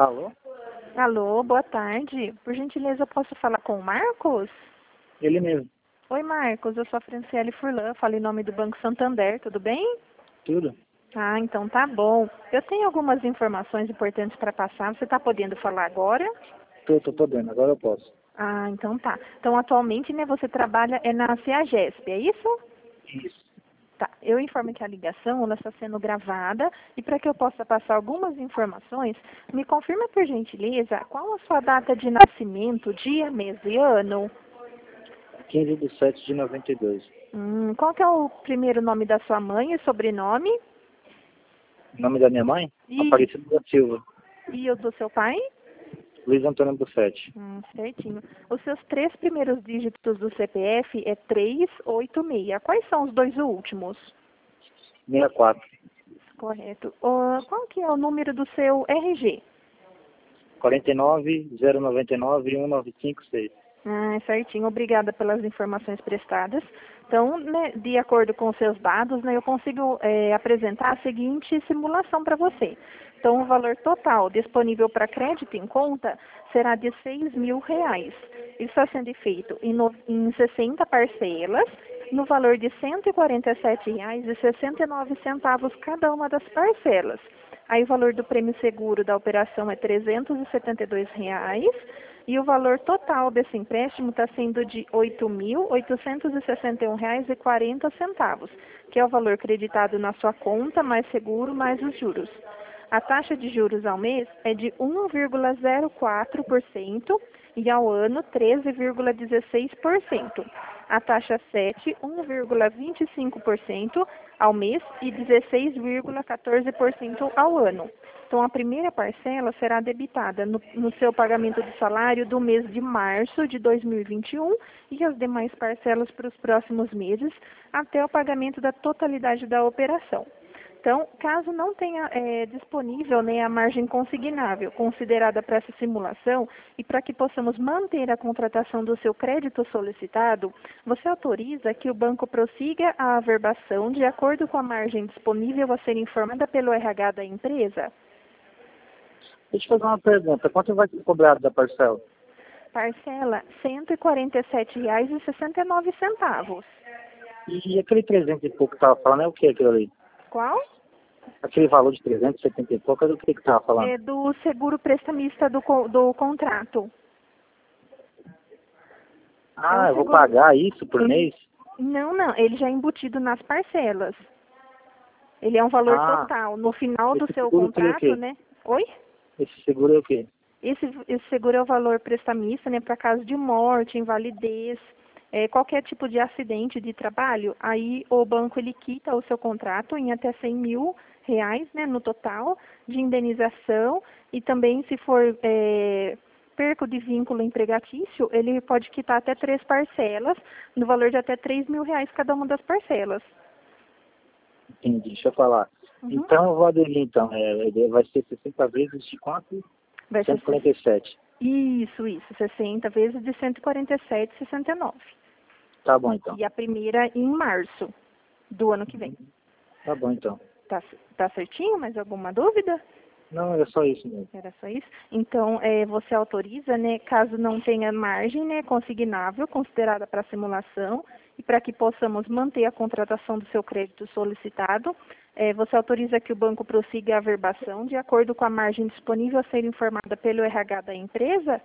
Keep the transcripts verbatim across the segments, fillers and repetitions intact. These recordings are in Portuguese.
Alô? Alô, boa tarde. Por gentileza, eu posso falar com o Marcos? Ele mesmo. Oi, Marcos. Eu sou a Franciele Furlan, falo em nome do Banco Santander, tudo bem? Tudo? Ah, então tá bom. Eu tenho algumas informações importantes para passar. Você está podendo falar agora? Tô, tô podendo, agora eu posso. Ah, então tá. Então, atualmente, né, você trabalha é na CEAGESP, é isso? Isso. Tá. Eu informo que a ligação ela está sendo gravada e para que eu possa passar algumas informações, me confirma por gentileza qual a sua data de nascimento, dia, mês e ano? quinze de sete de noventa e dois. Hum, qual que é o primeiro nome da sua mãe e sobrenome? O nome da minha mãe? E, Aparecido da Silva. e o do seu pai? Luiz Antônio Buffetti. Hum, certinho. Os seus três primeiros dígitos do C P F é trezentos e oitenta e seis. Quais são os dois últimos? sessenta e quatro. Correto. Ah, qual que é o número do seu R G? quarenta e nove, zero noventa e nove, cento e noventa e cinco, seis. Ah, certinho. Obrigada pelas informações prestadas. Então, né, de acordo com os seus dados, né, eu consigo é, apresentar a seguinte simulação para você. Então, o valor total disponível para crédito em conta será de seis mil reais. Isso está sendo feito em, no, em sessenta parcelas, no valor de cento e quarenta e sete reais e sessenta e nove centavos cada uma das parcelas. Aí o valor do prêmio seguro da operação é trezentos e setenta e dois reais. E o valor total desse empréstimo está sendo de oito mil oitocentos e sessenta e um reais e quarenta centavos, que é o valor creditado na sua conta, mais seguro, mais os juros. A taxa de juros ao mês é de um vírgula zero quatro por cento e ao ano treze vírgula dezesseis por cento. A taxa sete, um vírgula vinte e cinco por cento ao mês e dezesseis vírgula quatorze por cento ao ano. Então, a primeira parcela será debitada no, no seu pagamento do salário do mês de março de dois mil e vinte e um e as demais parcelas para os próximos meses até o pagamento da totalidade da operação. Então, caso não tenha é, disponível né, a margem consignável considerada para essa simulação e para que possamos manter a contratação do seu crédito solicitado, você autoriza que o banco prossiga a averbação de acordo com a margem disponível a ser informada pelo R H da empresa? Deixa eu fazer uma pergunta. Quanto vai ser cobrado da parcela? Parcela cento e quarenta e sete reais e sessenta e nove centavos. E aquele trezentos e pouco que tava falando é o que aquilo ali? Qual? Aquele valor de trezentos e setenta e pouco é do que que tava falando? É do seguro prestamista do, co- do contrato. É o Ah, eu vou seguro. pagar isso por mês? Não, não, ele já é embutido nas parcelas. Ele é um valor Ah, total. No final do esse seu seguro seria o contrato, quê? né? Oi? Esse seguro é o quê? Esse, esse seguro é o valor prestamista, né, para caso de morte, invalidez, é, qualquer tipo de acidente de trabalho. Aí o banco ele quita o seu contrato em até cem mil reais, né, no total de indenização e também se for é, perco de vínculo empregatício, ele pode quitar até três parcelas no valor de até três mil reais cada uma das parcelas. Entendi, deixa eu falar. Uhum. Então eu vou aderir então. É, vai ser sessenta vezes de quanto? Vai ser cento e quarenta e sete. isso, isso, sessenta vezes de cento e quarenta e sete vírgula sessenta e nove. Tá bom então. E a primeira em março do ano que vem. Tá bom então. Tá, tá certinho? Mais alguma dúvida? Não, era só isso mesmo. Era só isso? Então, é, você autoriza, né, caso não tenha margem, né, consignável, considerada para simulação, e para que possamos manter a contratação do seu crédito solicitado, é, você autoriza que o banco prossiga a averbação de acordo com a margem disponível a ser informada pelo R H da empresa?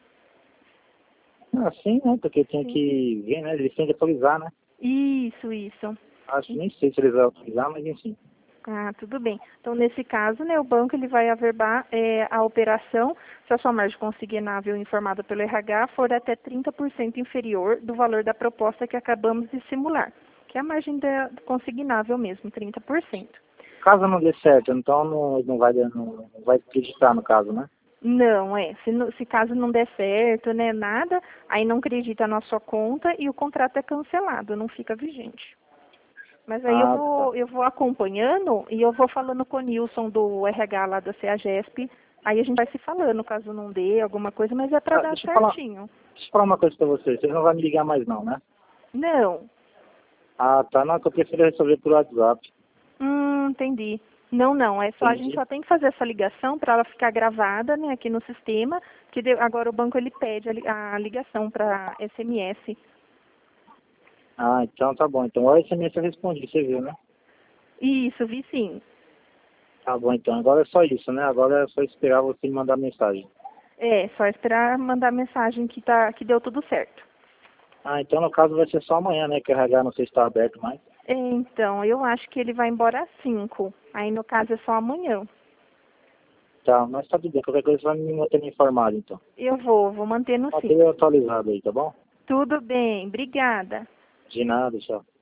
Ah, sim, né? Porque tem Sim. que ver, né? Eles têm que autorizar, né? Isso, isso. Acho, nem sei se eles vão autorizar, mas enfim. Ah, tudo bem. Então, nesse caso, né, o banco ele vai averbar é, a operação se a sua margem consignável informada pelo R H for até trinta por cento inferior do valor da proposta que acabamos de simular, que é a margem da, consignável mesmo, trinta por cento. Caso não dê certo, então não, não, vai, não, não vai acreditar no caso, né? Não, é. Se, no- se caso não der certo, né, nada, aí não acredita na sua conta e o contrato é cancelado, não fica vigente. Mas aí eu Ah, tá. vou, eu vou acompanhando e eu vou falando com o Nilson do R H lá da CEAGESP. Aí a gente vai se falando, caso não dê alguma coisa, mas é pra Ah, dar deixa eu falar, certinho. deixa eu falar uma coisa pra vocês. Vocês não vão me ligar mais não, né? Não. Ah, tá. Não, que eu prefiro resolver por WhatsApp. Hum, entendi. Não, não, é só a gente Entendi. só tem que fazer essa ligação para ela ficar gravada, né, aqui no sistema, que de- agora o banco ele pede a, li- a ligação para S M S. Ah, então tá bom. Então o S M S eu respondi, você viu, né? Isso, vi sim. Tá bom, então. Agora é só isso, né? Agora é só esperar você me mandar mensagem. É, só esperar mandar mensagem que tá, que deu tudo certo. Ah, então no caso vai ser só amanhã, né? Que o R H não sei se está aberto mais. É, então, eu acho que ele vai embora às cinco. Aí no caso é só amanhã. Tá, mas tá tudo bem. Qualquer coisa você vai me mantendo informado, então. Eu vou, vou manter no sim. Mantenha atualizado aí, tá bom? Tudo bem, obrigada. De nada, tchau.